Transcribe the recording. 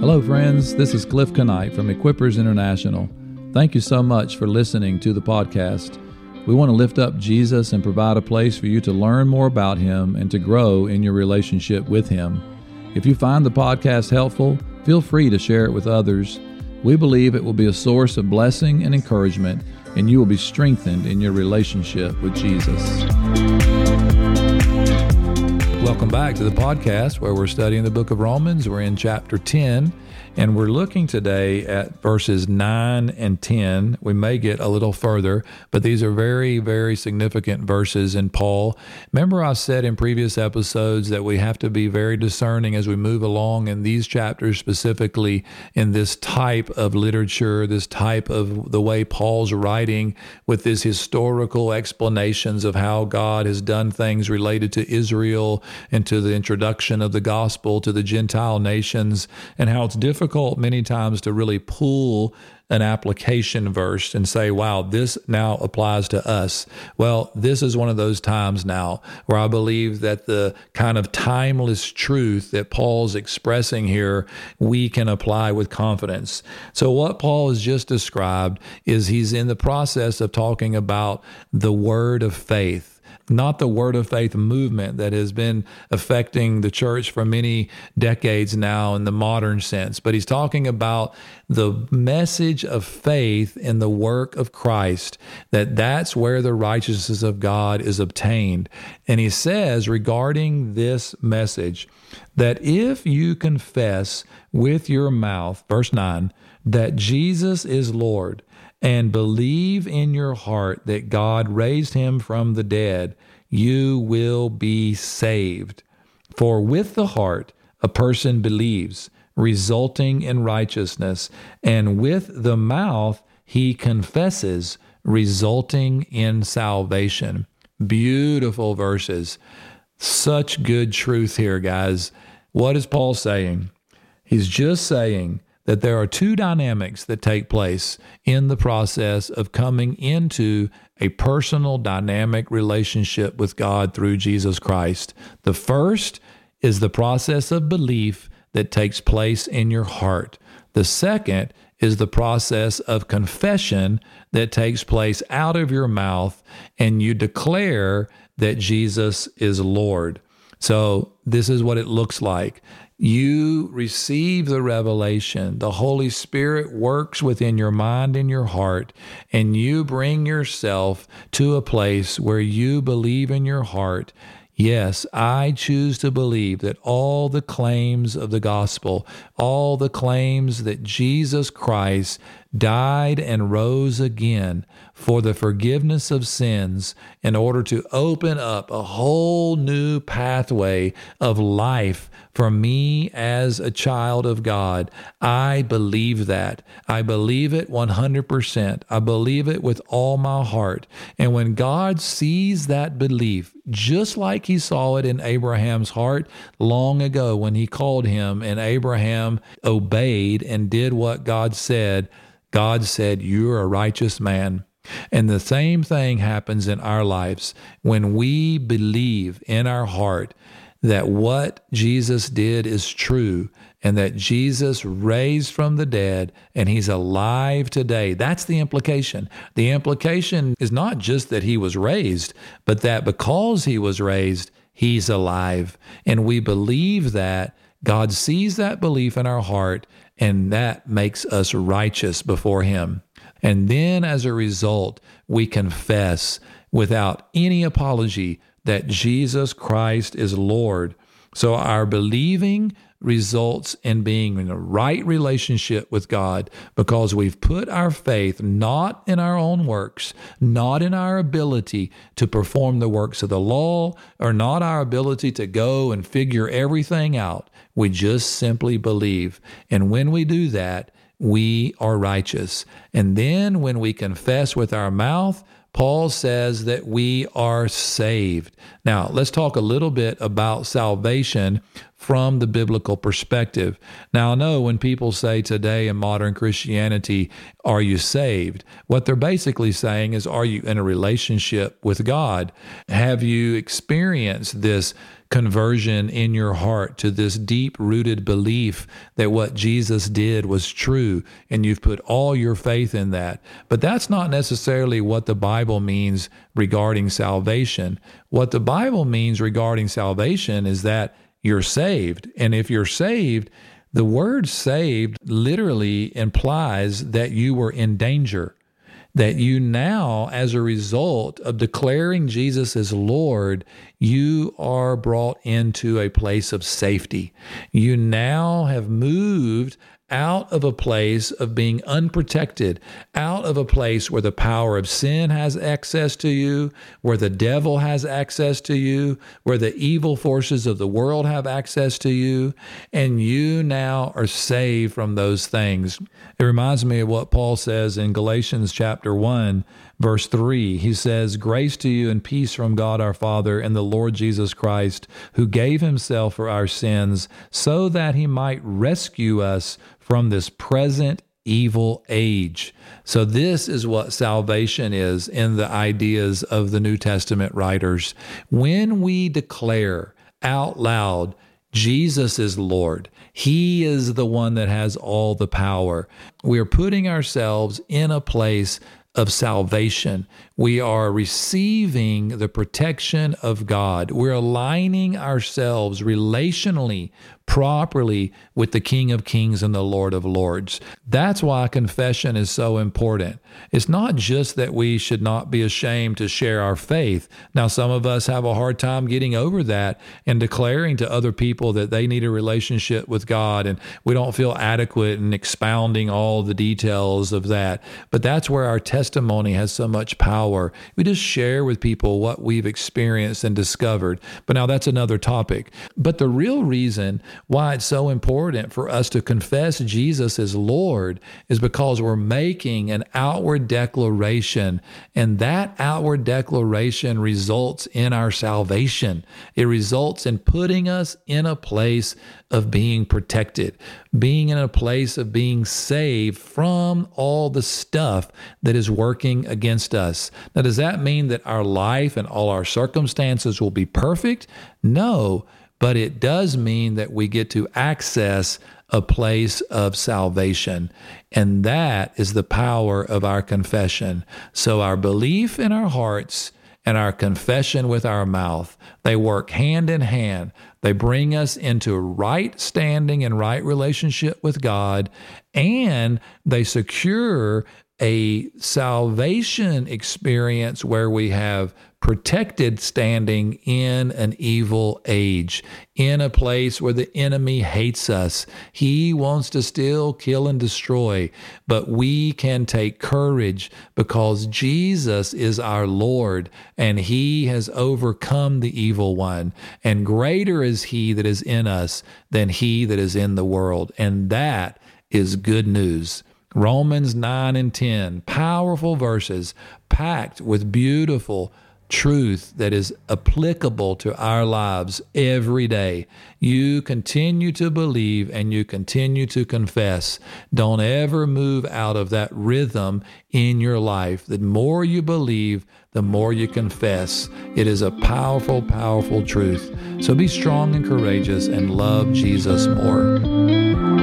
Hello, friends. This is Cliff Knight from Equippers International. Thank you so much for listening to the podcast. We want to lift up Jesus and provide a place for you to learn more about Him and to grow in your relationship with Him. If you find the podcast helpful, feel free to share it with others. We believe it will be a source of blessing and encouragement, and you will be strengthened in your relationship with Jesus. Welcome back to the podcast where we're studying the book of Romans. We're in chapter 10, and we're looking today at verses 9 and 10. We may get a little further, but these are very, very significant verses in Paul. Remember I said in previous episodes that we have to be very discerning as we move along in these chapters, specifically in this type of literature, this type of the way Paul's writing with this historical explanations of how God has done things related to Israel and to the introduction of the gospel to the Gentile nations, and how it's difficult many times to really pull an application verse and say, wow, this now applies to us. Well, this is one of those times now where I believe that the kind of timeless truth that Paul's expressing here, we can apply with confidence. So what Paul has just described is he's in the process of talking about the word of faith. Not the word of faith movement that has been affecting the church for many decades now in the modern sense, but he's talking about the message of faith in the work of Christ, that's where the righteousness of God is obtained. And he says regarding this message that if you confess with your mouth, verse 9, that Jesus is Lord, and believe in your heart that God raised him from the dead, you will be saved. For with the heart a person believes, resulting in righteousness, and with the mouth he confesses, resulting in salvation. Beautiful verses. Such good truth here, guys. What is Paul saying? He's just saying that there are two dynamics that take place in the process of coming into a personal dynamic relationship with God through Jesus Christ. The first is the process of belief that takes place in your heart. The second is the process of confession that takes place out of your mouth, and you declare that Jesus is Lord. So this is what it looks like. You receive the revelation. The Holy Spirit works within your mind and your heart, and you bring yourself to a place where you believe in your heart, yes, I choose to believe that all the claims of the gospel, all the claims that Jesus Christ died and rose again for the forgiveness of sins in order to open up a whole new pathway of life for me as a child of God. I believe that. I believe it 100%. I believe it with all my heart. And when God sees that belief, just like he saw it in Abraham's heart long ago when he called him and Abraham obeyed and did what God said, you're a righteous man. And the same thing happens in our lives when we believe in our heart that what Jesus did is true and that Jesus raised from the dead and he's alive today. That's the implication. The implication is not just that he was raised, but that because he was raised, he's alive. And we believe that. God sees that belief in our heart, and that makes us righteous before him. And then as a result, we confess without any apology that Jesus Christ is Lord. So our believing results in being in a right relationship with God because we've put our faith not in our own works, not in our ability to perform the works of the law, or not our ability to go and figure everything out. We just simply believe. And when we do that, we are righteous. And then when we confess with our mouth, Paul says that we are saved. Now, let's talk a little bit about salvation from the biblical perspective. Now, I know when people say today in modern Christianity, are you saved? What they're basically saying is, are you in a relationship with God? Have you experienced this conversion in your heart to this deep-rooted belief that what Jesus did was true, and you've put all your faith in that? But that's not necessarily what the Bible means regarding salvation. What the Bible means regarding salvation is that you're saved. And if you're saved, the word saved literally implies that you were in danger, that you now, as a result of declaring Jesus as Lord, you are brought into a place of safety. You now have moved out of a place of being unprotected, out of a place where the power of sin has access to you, where the devil has access to you, where the evil forces of the world have access to you, and you now are saved from those things. It reminds me of what Paul says in Galatians chapter 1, verse 3. He says, "Grace to you and peace from God our Father and the Lord Jesus Christ, who gave himself for our sins so that he might rescue us from this present evil age." So this is what salvation is in the ideas of the New Testament writers. When we declare out loud, Jesus is Lord, he is the one that has all the power, we are putting ourselves in a place of salvation. We are receiving the protection of God. We're aligning ourselves relationally, properly with the King of Kings and the Lord of Lords. That's why confession is so important. It's not just that we should not be ashamed to share our faith. Now, some of us have a hard time getting over that and declaring to other people that they need a relationship with God, and we don't feel adequate in expounding all the details of that. But that's where our testimony has so much power. We just share with people what we've experienced and discovered. But now that's another topic. But the real reason why it's so important for us to confess Jesus as Lord is because we're making an outward declaration, and that outward declaration results in our salvation. It results in putting us in a place of being protected, being in a place of being saved from all the stuff that is working against us. Now, does that mean that our life and all our circumstances will be perfect? No. But it does mean that we get to access a place of salvation. And that is the power of our confession. So our belief in our hearts and our confession with our mouth, they work hand in hand. They bring us into right standing and right relationship with God, and they secure a salvation experience where we have protected standing in an evil age, in a place where the enemy hates us. He wants to steal, kill, and destroy, but we can take courage because Jesus is our Lord, and he has overcome the evil one, and greater is he that is in us than he that is in the world, and that is good news. Romans 9 and 10, powerful verses packed with beautiful truth that is applicable to our lives every day. You continue to believe and you continue to confess. Don't ever move out of that rhythm in your life. The more you believe, the more you confess. It is a powerful, powerful truth. So be strong and courageous and love Jesus more.